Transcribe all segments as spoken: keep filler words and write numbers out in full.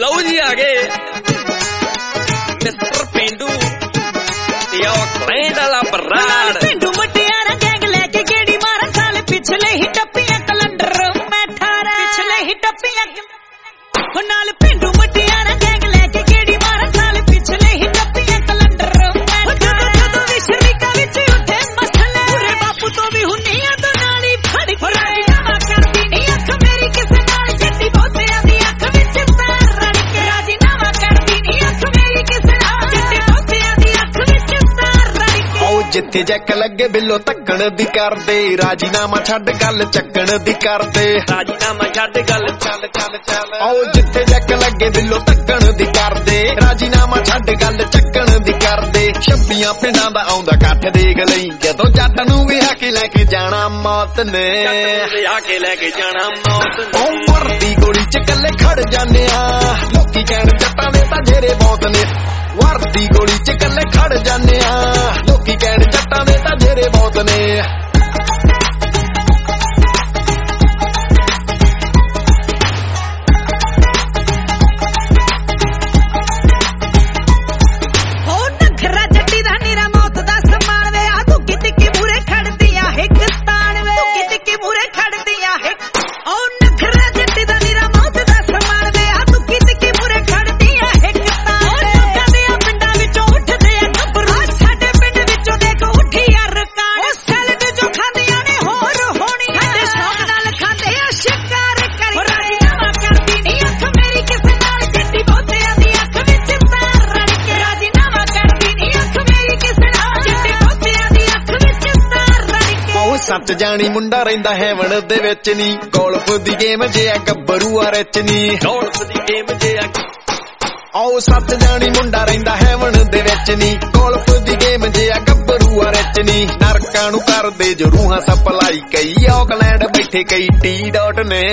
ਲਓ ਜੀ ਆ ਗਏ ਮਿਸਟਰ ਪੇਂਡੂ ਤੇ ਉਹ ਕਲੈਂਡ ਵਾਲਾ ਬਰਾੜ ਪੇਂਡੂ ਮੁਟਿਆਰਾਂ ਗੈਂਗ ਲੈ ਕੇ ਗੇੜੀ ਮਾਰਾਂ ਸਾਲ ਪਿਛਲੇ ਹੀ ਟੱਪੀਆਂ ਕਲੰਡਰ ਮੈਂ ਠਾਰਾ ਪਿਛਲੇ ਹੀ ਟੱਪੀਆਂ ਉਹ ਨਾਲ ਪੇਂਡੂ ਮੁਟਿਆਰਾਂ ਗੈਂਗ ਲੈ ਕੇ ਗੇੜੀ ਮਾਰਾਂ ਸਾਲ ਪਿਛਲੇ ਹੀ ਟੱਪੀਆਂ ਕਲੰਡਰ ਮੈਂ ਠਾਰਾ ਜਦੋਂ ਵੀ ਸ਼ਰੀਕਾ ਵਿੱਚ ਉੱਠੇ ਮਸਲੇ ਪੂਰੇ ਬਾਪੂ ਤੋਂ ਵੀ ਹੁੰਨੀਆਂ ਤੋਂ ਨਾਲ ਹੀ ਫੜ ਕੇ ਰਾਜੀਨਾਮਾ ਕਰਦੀ ਨਹੀਂ ਅੱਖ ਮੇਰੀ ਕਿਸੇ ਨਾਲ ਜੱਟੀ ਬਹੁਤਿਆਂ ਦੀ ਅੱਖ ਵਿੱਚ ਤਾਰ ਰੜ ਕੇ ਰਾਜੀਨਾਮਾ ਕਰਦੀ ਨਹੀਂ ਅੱਖ ਮੇਰੀ ਕਿਸੇ ਨਾਲ ਜੱਟੀ ਬਹੁਤਿਆਂ ਦੀ ਅੱਖ ਵਿੱਚ ਤਾਰ ਰੜ ਕੇ ਆਓ ਜਿੱਥੇ ਜੈਕ ਲੱਗੇ ਬਿੱਲੋ ਤੱਕਣ ਦੀ ਕਰਦੇ ਰਾਜੀਨਾਮਾ ਛੱਡ ਗੱਲ ਚੱਕਣ ਦੀ ਕਰਦੇ ਰਾਜੀਨਾਮਾ ਛੱਡ ਗੱਲ ਚੱਲ ਚੱਲ ਚੱਲ ਆਓ ਜਿੱਥੇ ਜੈਕ ਲੱਗੇ ਬਿੱਲੋ ਤੱਕਣ ਦੀ ਕਰਦੇ ਰਾਜੀਨਾਮਾ ਛੱਡ ਗੱਲ ਚੱਕਣ ਦੀ ਕਰਦੇ ਛੱਬੀਆਂ ਪਿੰਡਾਂ ਦਾ ਆਉਂਦਾ ਇਕੱਠ ਦੇਖ ਲਈ ਜਦੋਂ ਜੱਟ ਨੂੰ ਵਿਆਹ ਕੇ ਲੈ ਕੇ ਜਾਣਾ ਮੌਤ ਨੇ ਵਿਆਹ ਕੇ ਲੈ ਕੇ ਜਾਣਾ ਮੌਤ ਨੇ ਉਹ ਮਰਦੀ ਗੋਲੀ ਚ ਕੱਲੇ ਖੜ ਜਾਂਦੇ ਆ ਲੋਕੀ ਕਹਿਣ ਜੱਟਾਂ ਦੇ ਤਾਂ ਜੇਰੇ ਬਹੁਤ ਨੇ ਵਰਦੀ ਗੋਲੀ ਚ ਕੱਲੇ ਖੜ ਜਾਂਦੇ ਆ ਲੋਕੀ ਕਹਿਣ ਜੱਟਾਂ ਦੇ ਤਾਂ ਜੇਰੇ ਬਹੁਤ ਨੇ ਸੱਚ ਜਾਣੀ ਮੁੰਡਾ ਰਹਿੰਦਾ ਹੈਵਨ ਦੇ ਵਿੱਚ ਨੀ ਗੋਲਫ ਦੀ ਗੇਮ ਜੇ ਆ ਗੱਭਰੂ ਆ ਰਿਚ ਨੀ ਗੋਲਫ ਦੀ ਗੇਮ ਜੇ ਆ ਆਓ ਸੱਚ ਜਾਣੀ ਮੁੰਡਾ ਰਹਿੰਦਾ ਹੈਵਨ ਦੇ ਵਿੱਚ ਨੀ ਗੋਲਫ ਦੀ ਗੇਮ ਜੇ ਆ ਗੱਭਰੂ ਆ ਰਿਚ ਨੀ ਨਰਕਾਂ ਨੂੰ ਕਰਦੇ ਜੋ ਰੂਹਾਂ ਸਪਲਾਈ ਕਈ ਆਕਲੈਂਡ ਬੈਠੇ ਕਈ ਟੀ ਡਾਟ ਨੇ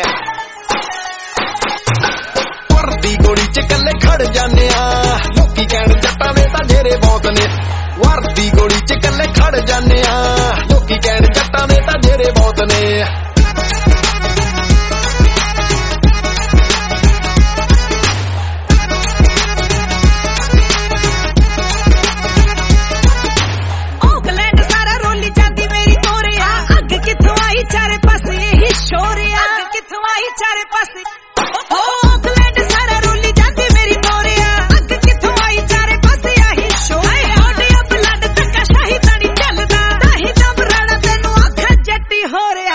ਵਰਦੀ ਗੋਲੀ ਚ ਕੱਲੇ ਖੜ ਜਾਂਦੇ ਆ ਲੋਕੀ ਕਹਿਣ ਜੱਟਾਂ ਦੇ ਤਾਂ ਜੇਰੇ ਬਹੁਤ ਨੇ ਵਰਦੀ ਗੋਲੀ ਚ ਕੱਲੇ ਖੜ ਜਾਂਦੇ ਆ ਲੋਕੀ ਕਹਿਣ ਜੱਟਾਂ ਦੇ ਤਾਂ ਜੇਰੇ ਬਹੁਤ ਨੇ ਆਕਲੈਂਡ ਸਾਰਾ ਰੋਲੀ ਜਾਂਦੀ ਮੇਰੀ ਤੋਰਿਆ ਅੱਗ ਕਿੱਥੋਂ ਆਈ ਚਾਰੇ ਪਾਸੇ ਇਹੀ ਸ਼ੋਰਿਆ ਅੱਗ ਕਿੱਥੋਂ ਆਈ ਚਾਰੇ ਪਾਸੇ ਆਕਲੈਂਡ ਸਾਰਾ ਰੋਲੀ ਜਾਂਦੀ ਮੇਰੀ ਤੋਰਿਆ ਅੱਗ ਕਿੱਥੋਂ ਆਈ ਚਾਰੇ ਪਾਸੇ ਆਹੀ ਸ਼ੋਰਿਆ ਹੋਡਿਆ ਬਲੱਡ ਤੱਕਾ ਸ਼ਾਹੀ ਤਾਂ ਨਹੀਂ ਚੱਲਦਾ ਤਾਹੀ ਤਾਂ ਬਰਾੜਾ ਤੈਨੂੰ ਅੱਖ ਜੱਟੀ ਹੋ ਰਿਹਾ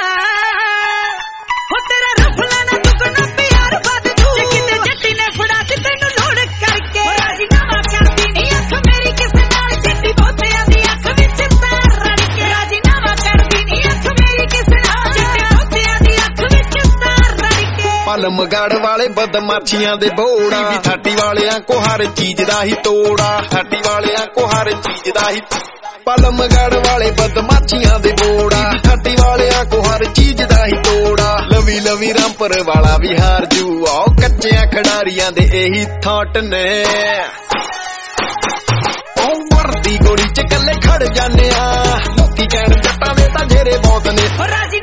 ਹੋ ਤੇਰਾ ਰਫਲਾ ਨਾ ਦੁਗਣਾ ਪਿਆਰ ਵੱਧ ਜੂ ਜੇ ਕਿਤੇ ਜੱਟੀ ਨੇ ਫੜਾ ਸੀ ਤੈਨੂੰ ਲੋੜ ਕਰਕੇ ਰਾਜੀਨਾਮਾ ਕਰਦੀ ਨਹੀਂ ਅੱਖ ਮੇਰੀ ਕਿਸੇ ਨਾਲ ਜੱਟੀ ਬਹੁਤਿਆਂ ਦੀ ਅੱਖ ਵਿੱਚ ਤਾਰ ਰੜ ਕੇ ਰਾਜੀਨਾਮਾ ਕਰਦੀ ਨਹੀਂ ਅੱਖ ਮੇਰੀ ਕਿਸੇ ਨਾਲ ਜੱਟੀ ਬਹੁਤਿਆਂ ਦੀ ਅੱਖ ਵਿੱਚ ਤਾਰ ਰੜ ਕੇ ਪਲਮਗੜ ਵਾਲੇ ਬਦਮਾਸ਼ੀਆਂ ਦੇ ਬੋੜਾ ਵੀ ਥਾਟੀ ਵਾਲਿਆਂ ਕੋ ਹਰ ਚੀਜ਼ ਦਾ ਹੀ ਤੋੜਾ ਥਾਟੀ ਵਾਲਿਆਂ ਕੋ ਹਰ ਚੀਜ਼ ਦਾ ਹੀ ਪਲਮਗੜ ਵਾਲੇ ਬਦਮਾਸ਼ੀਆਂ ਦੇ ਬੋੜਾ ਵੀ ਥਾਟੀ ਵਾਲਿਆਂ ਕੋ ਹਰ ਚੀਜ਼ ਦਾ ਹੀ ਤੋੜਾ ਲਵੀ ਲਵੀ ਰਾਮਪੁਰ ਵਾਲਾ ਵੀ ਹਾਰ ਜੂ ਆਓ ਕੱਚਿਆਂ ਖਿਡਾਰੀਆਂ ਦੇ ਇਹੀ ਥਾਟ ਨੇ ਉਹ ਵਰਦੀ ਗੋਲੀ ਚ ਕੱਲੇ ਖੜ ਜਾਂਦੇ ਆ ਲੋਕੀ ਕਹਿਣ ਜੱਟਾਂ ਦੇ ਤਾਂ ਜੇਰੇ ਬਹੁਤ ਨੇ ਰਾਜੀ